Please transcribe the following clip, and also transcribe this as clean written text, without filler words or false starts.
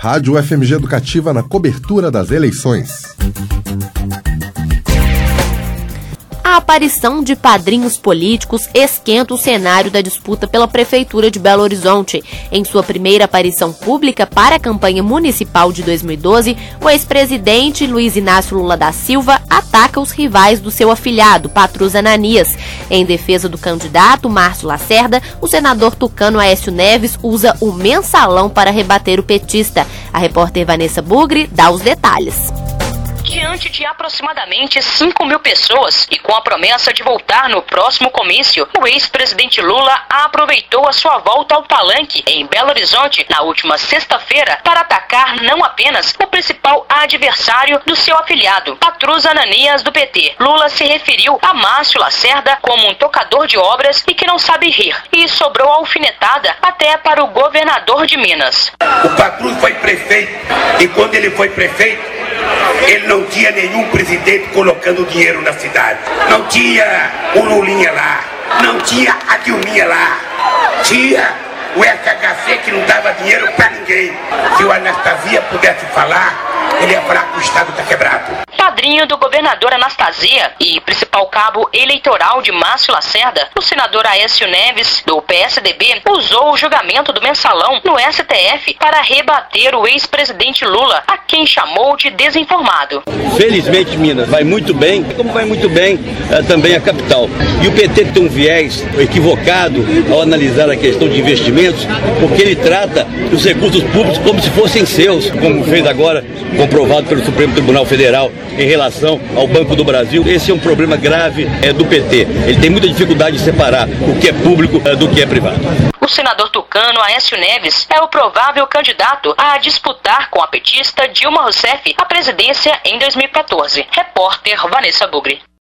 Rádio UFMG Educativa na cobertura das eleições. A aparição de padrinhos políticos esquenta o cenário da disputa pela Prefeitura de Belo Horizonte. Em sua primeira aparição pública para a campanha municipal de 2012, o ex-presidente Luiz Inácio Lula da Silva ataca os rivais do seu afilhado, Patrus Ananias. Em defesa do candidato Márcio Lacerda, o senador tucano Aécio Neves usa o mensalão para rebater o petista. A repórter Vanessa Bugri dá os detalhes. Diante de aproximadamente 5 mil pessoas e com a promessa de voltar no próximo comício, o ex-presidente Lula aproveitou a sua volta ao palanque em Belo Horizonte na última sexta-feira para atacar não apenas o principal adversário do seu afiliado, Patrus Ananias do PT. Lula se referiu a Márcio Lacerda como um tocador de obras e que não sabe rir, e sobrou alfinetada até para o governador de Minas. O Patrus foi prefeito e quando ele foi prefeito, ele não tinha nenhum presidente colocando dinheiro na cidade. Não tinha o Lulinha lá, não tinha a Dilminha lá. Tinha o FHC que não dava dinheiro pra ninguém. Se o Anastasia pudesse falar, ele ia falar que o Estado está quebrado. Padrinho do governador Anastasia e principal cabo eleitoral de Márcio Lacerda, o senador Aécio Neves, do PSDB, usou o julgamento do mensalão no STF para rebater o ex-presidente Lula, a quem chamou de desinformado. Felizmente, Minas vai muito bem, como vai muito bem também a capital. E o PT tem um viés equivocado ao analisar a questão de investimentos, porque ele trata os recursos públicos como se fossem seus, como fez agora, comprovado pelo Supremo Tribunal Federal, em relação ao Banco do Brasil. Esse é um problema grave do PT. Ele tem muita dificuldade de separar o que é público do que é privado. O senador tucano Aécio Neves é o provável candidato a disputar com a petista Dilma Rousseff a presidência em 2014. Repórter Vanessa Bugri.